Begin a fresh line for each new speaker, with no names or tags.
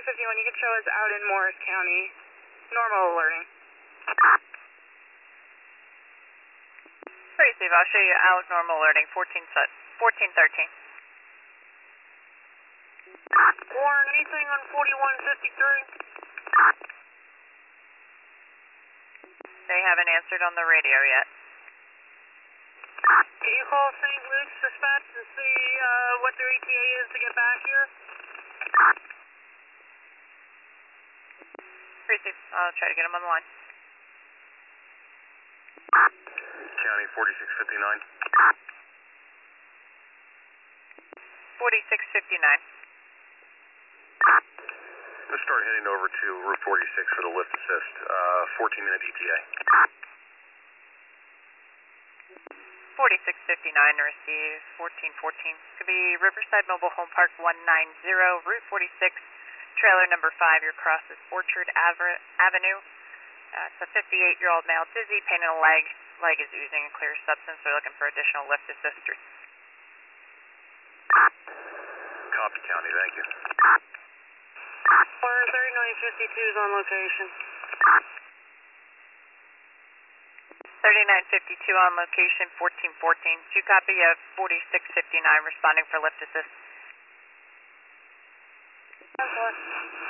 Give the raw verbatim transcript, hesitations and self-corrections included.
fifty-one, you can show us out in Morris County. Normal alerting.
Great, Steve. I'll show you out normal alerting, fourteen thirteen.
Warren, anything on forty-one fifty-three?
They haven't answered on the radio yet.
Can you call Saint Luke's dispatch and see uh, what their E T A is to get back here?
Great, Steve. I'll try to get them on the line.
County forty-six fifty-nine.
forty-six fifty-nine.
Let's start heading over to Route forty-six for the lift assist. Uh, fourteen minute E T A.
forty-six fifty-nine to receive, fourteen fourteen. Could be Riverside Mobile Home Park one ninety, Route forty-six, trailer number five. Your cross is Orchard Ave- Avenue. Uh, it's a fifty-eight-year-old male, dizzy, pain in the leg. Leg is oozing a clear substance. We're looking for additional lift assistance.
Copy, County. Thank you.
Or thirty-nine fifty-two is on location.
thirty-nine fifty-two on location, fourteen fourteen. Two copy of forty-six fifty-nine responding for lift assist.
Okay.